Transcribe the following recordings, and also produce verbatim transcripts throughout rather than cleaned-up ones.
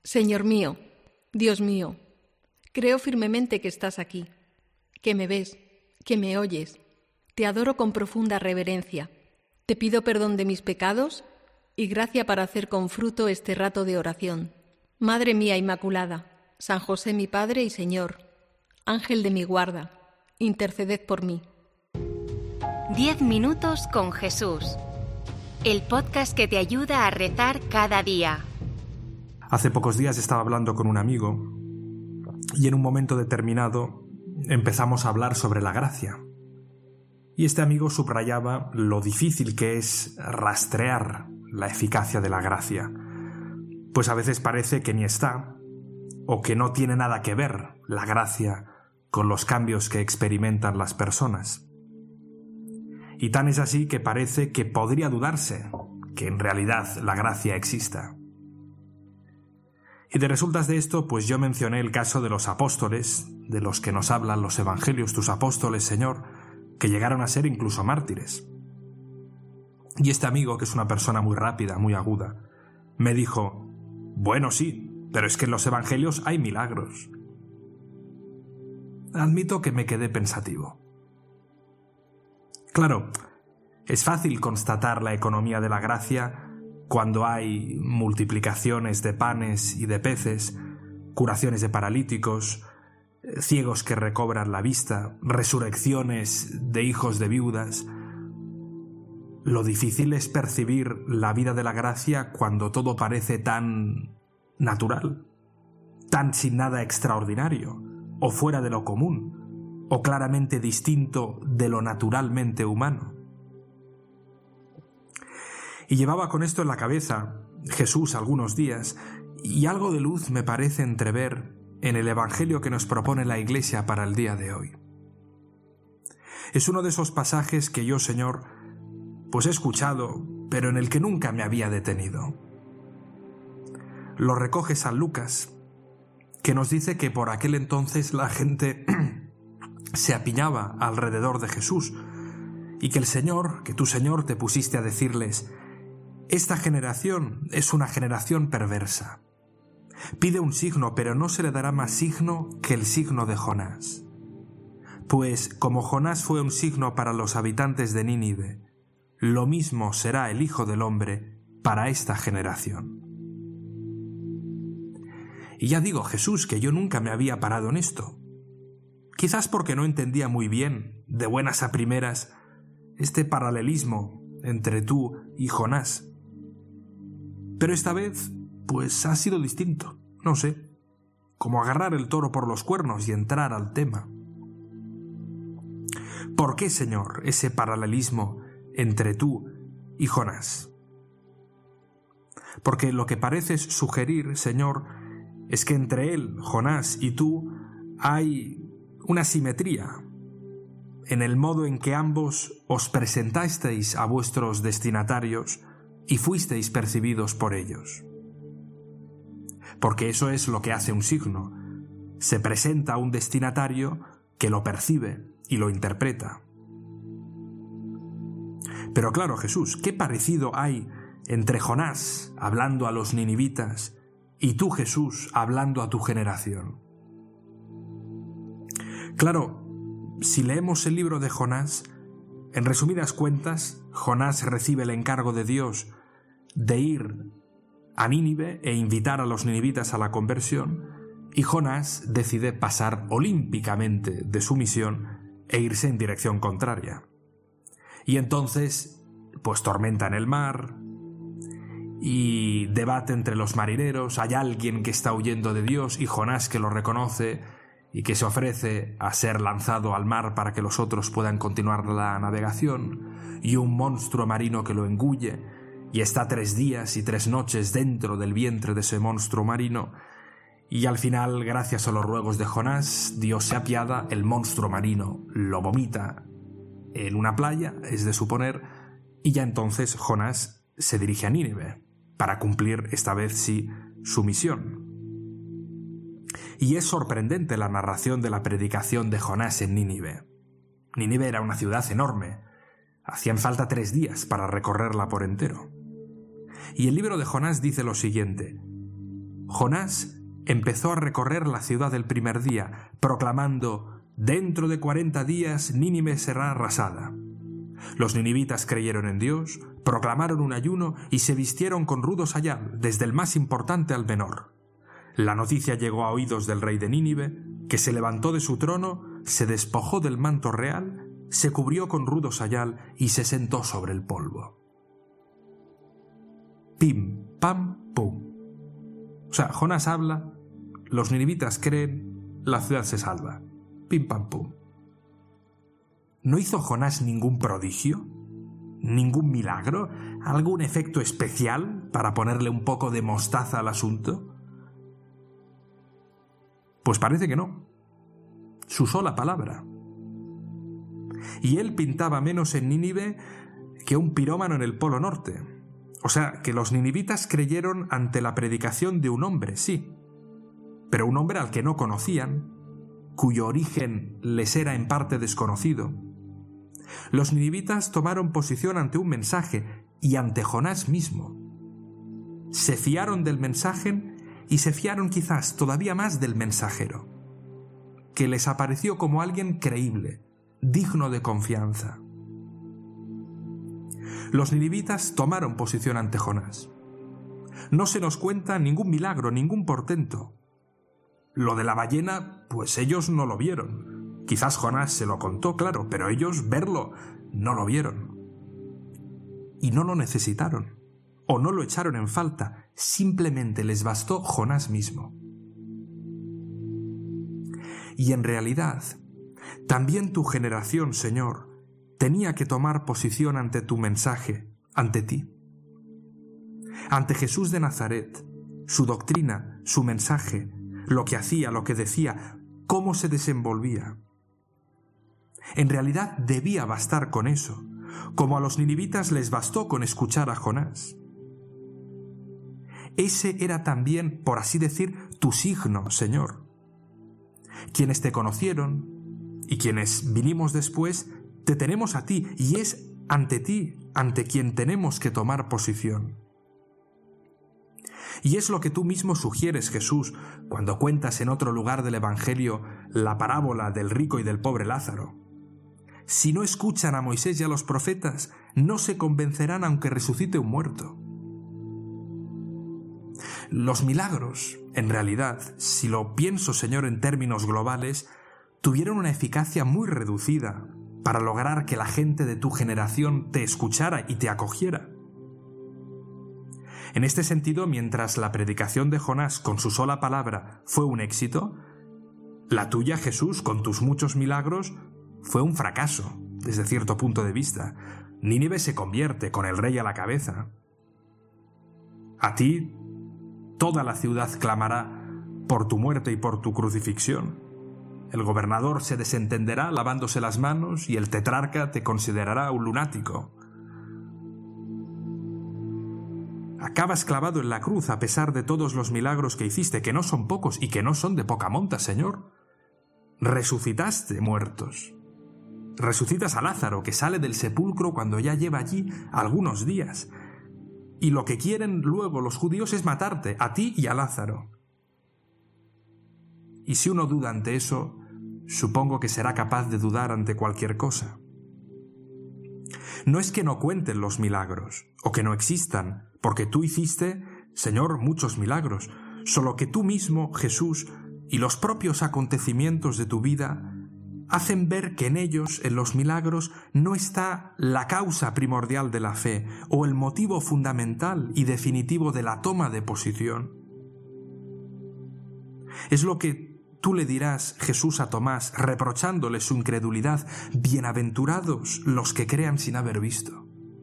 Señor mío, Dios mío, creo firmemente que estás aquí, que me ves, que me oyes. Te adoro con profunda reverencia. Te pido perdón de mis pecados y gracia para hacer con fruto este rato de oración. Madre mía Inmaculada, San José mi Padre y Señor, Ángel de mi guarda, interceded por mí. Diez minutos con Jesús. El podcast que te ayuda a rezar cada día. Hace pocos días estaba hablando con un amigo y en un momento determinado empezamos a hablar sobre la gracia. Y este amigo subrayaba lo difícil que es rastrear la eficacia de la gracia, pues a veces parece que ni está o que no tiene nada que ver la gracia con los cambios que experimentan las personas. Y tan es así que parece que podría dudarse que en realidad la gracia exista. Y de resultas de esto, pues yo mencioné el caso de los apóstoles, de los que nos hablan los evangelios, tus apóstoles, Señor, que llegaron a ser incluso mártires. Y este amigo, que es una persona muy rápida, muy aguda, me dijo, bueno, sí, pero es que en los evangelios hay milagros. Admito que me quedé pensativo. Claro, es fácil constatar la economía de la gracia cuando hay multiplicaciones de panes y de peces, curaciones de paralíticos, ciegos que recobran la vista, resurrecciones de hijos de viudas. Lo difícil es percibir la vida de la gracia cuando todo parece tan natural, tan sin nada extraordinario, o fuera de lo común, o claramente distinto de lo naturalmente humano. Y llevaba con esto en la cabeza Jesús algunos días, y algo de luz me parece entrever en el Evangelio que nos propone la Iglesia para el día de hoy. Es uno de esos pasajes que yo, Señor, pues he escuchado, pero en el que nunca me había detenido. Lo recoge San Lucas, que nos dice que por aquel entonces la gente se apiñaba alrededor de Jesús, y que el Señor, que tú, Señor, te pusiste a decirles: esta generación es una generación perversa. Pide un signo, pero no se le dará más signo que el signo de Jonás. Pues como Jonás fue un signo para los habitantes de Nínive, lo mismo será el Hijo del Hombre para esta generación. Y ya digo, Jesús, que yo nunca me había parado en esto. Quizás porque no entendía muy bien, de buenas a primeras, este paralelismo entre tú y Jonás. Pero esta vez, pues ha sido distinto, no sé, como agarrar el toro por los cuernos y entrar al tema. ¿Por qué, Señor, ese paralelismo entre tú y Jonás? Porque lo que pareces sugerir, Señor, es que entre él, Jonás, y tú hay una simetría en el modo en que ambos os presentasteis a vuestros destinatarios y fuisteis percibidos por ellos. Porque eso es lo que hace un signo. Se presenta a un destinatario que lo percibe y lo interpreta. Pero claro, Jesús, ¿qué parecido hay entre Jonás hablando a los ninivitas y tú, Jesús, hablando a tu generación? Claro, si leemos el libro de Jonás, en resumidas cuentas, Jonás recibe el encargo de Dios de ir a Nínive e invitar a los ninivitas a la conversión, y Jonás decide pasar olímpicamente de su misión e irse en dirección contraria. Y entonces, pues tormenta en el mar, y debate entre los marineros, hay alguien que está huyendo de Dios y Jonás que lo reconoce y que se ofrece a ser lanzado al mar para que los otros puedan continuar la navegación, y un monstruo marino que lo engulle, y está tres días y tres noches dentro del vientre de ese monstruo marino, y al final, gracias a los ruegos de Jonás, Dios se apiada, el monstruo marino lo vomita en una playa, es de suponer, y ya entonces Jonás se dirige a Nínive para cumplir esta vez sí su misión. Y es sorprendente la narración de la predicación de Jonás en Nínive. Nínive era una ciudad enorme. Hacían falta tres días para recorrerla por entero. Y el libro de Jonás dice lo siguiente: Jonás empezó a recorrer la ciudad el primer día, proclamando: «Dentro de cuarenta días Nínive será arrasada». Los ninivitas creyeron en Dios, proclamaron un ayuno y se vistieron con rudo sayal, desde el más importante al menor. La noticia llegó a oídos del rey de Nínive, que se levantó de su trono, se despojó del manto real, se cubrió con rudo sayal y se sentó sobre el polvo. Pim, pam, pum. O sea, Jonás habla, los ninivitas creen, la ciudad se salva. Pim, pam, pum. ¿No hizo Jonás ningún prodigio? ¿Ningún milagro? ¿Algún efecto especial para ponerle un poco de mostaza al asunto? Pues parece que no. Su sola palabra. Y él pintaba menos en Nínive que un pirómano en el Polo Norte. O sea, que los ninivitas creyeron ante la predicación de un hombre, sí, pero un hombre al que no conocían, cuyo origen les era en parte desconocido. Los ninivitas tomaron posición ante un mensaje y ante Jonás mismo. Se fiaron del mensaje y se fiaron quizás todavía más del mensajero, que les apareció como alguien creíble, digno de confianza. Los ninivitas tomaron posición ante Jonás. No se nos cuenta ningún milagro, ningún portento. Lo de la ballena, pues ellos no lo vieron. Quizás Jonás se lo contó, claro, pero ellos verlo no lo vieron. Y no lo necesitaron, o no lo echaron en falta, simplemente les bastó Jonás mismo. Y en realidad, también tu generación, Señor, tenía que tomar posición ante tu mensaje, ante ti. Ante Jesús de Nazaret, su doctrina, su mensaje, lo que hacía, lo que decía, cómo se desenvolvía. En realidad debía bastar con eso, como a los ninivitas les bastó con escuchar a Jonás. Ese era también, por así decir, tu signo, Señor. Quienes te conocieron y quienes vinimos después, te tenemos a ti, y es ante ti, ante quien tenemos que tomar posición. Y es lo que tú mismo sugieres, Jesús, cuando cuentas en otro lugar del Evangelio la parábola del rico y del pobre Lázaro. Si no escuchan a Moisés y a los profetas, no se convencerán aunque resucite un muerto. Los milagros, en realidad, si lo pienso, Señor, en términos globales, tuvieron una eficacia muy reducida para lograr que la gente de tu generación te escuchara y te acogiera. En este sentido, mientras la predicación de Jonás con su sola palabra fue un éxito, la tuya, Jesús, con tus muchos milagros, fue un fracaso, desde cierto punto de vista. Nínive se convierte, con el rey a la cabeza. A ti, toda la ciudad clamará por tu muerte y por tu crucifixión. El gobernador se desentenderá lavándose las manos y el tetrarca te considerará un lunático. Acabas clavado en la cruz a pesar de todos los milagros que hiciste, que no son pocos y que no son de poca monta, Señor. Resucitaste muertos. Resucitas a Lázaro, que sale del sepulcro cuando ya lleva allí algunos días. Y lo que quieren luego los judíos es matarte, a ti y a Lázaro. Y si uno duda ante eso, supongo que será capaz de dudar ante cualquier cosa. No es que no cuenten los milagros, o que no existan, porque tú hiciste, Señor, muchos milagros, solo que tú mismo, Jesús, y los propios acontecimientos de tu vida hacen ver que en ellos, en los milagros, no está la causa primordial de la fe o el motivo fundamental y definitivo de la toma de posición. Es lo que tú le dirás, Jesús, a Tomás, reprochándole su incredulidad: bienaventurados los que crean sin haber visto.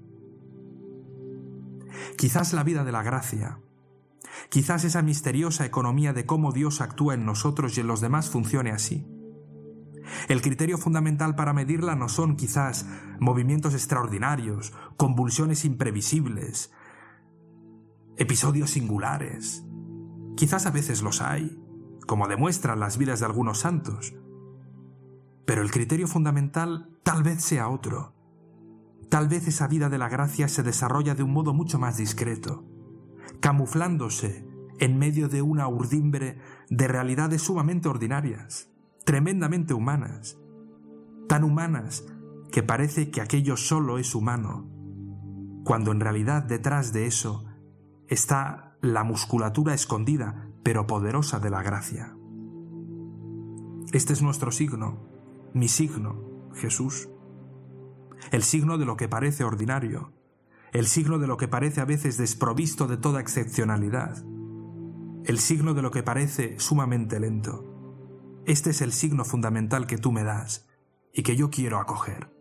Quizás la vida de la gracia, quizás esa misteriosa economía de cómo Dios actúa en nosotros y en los demás funcione así. El criterio fundamental para medirla no son quizás movimientos extraordinarios, convulsiones imprevisibles, episodios singulares. Quizás a veces los hay, como demuestran las vidas de algunos santos. Pero el criterio fundamental tal vez sea otro. Tal vez esa vida de la gracia se desarrolla de un modo mucho más discreto, camuflándose en medio de una urdimbre de realidades sumamente ordinarias, tremendamente humanas, tan humanas que parece que aquello solo es humano, cuando en realidad detrás de eso está la musculatura escondida pero poderosa de la gracia. Este es nuestro signo, mi signo, Jesús. El signo de lo que parece ordinario, el signo de lo que parece a veces desprovisto de toda excepcionalidad, el signo de lo que parece sumamente lento. Este es el signo fundamental que tú me das y que yo quiero acoger.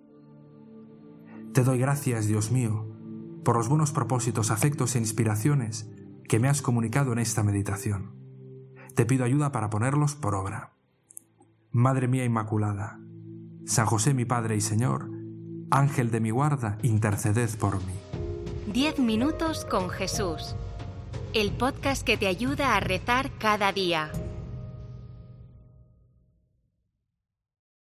Te doy gracias, Dios mío, por los buenos propósitos, afectos e inspiraciones que me has comunicado en esta meditación. Te pido ayuda para ponerlos por obra. Madre mía Inmaculada, San José mi Padre y Señor, Ángel de mi guarda, interceded por mí. Diez minutos con Jesús. El podcast que te ayuda a rezar cada día.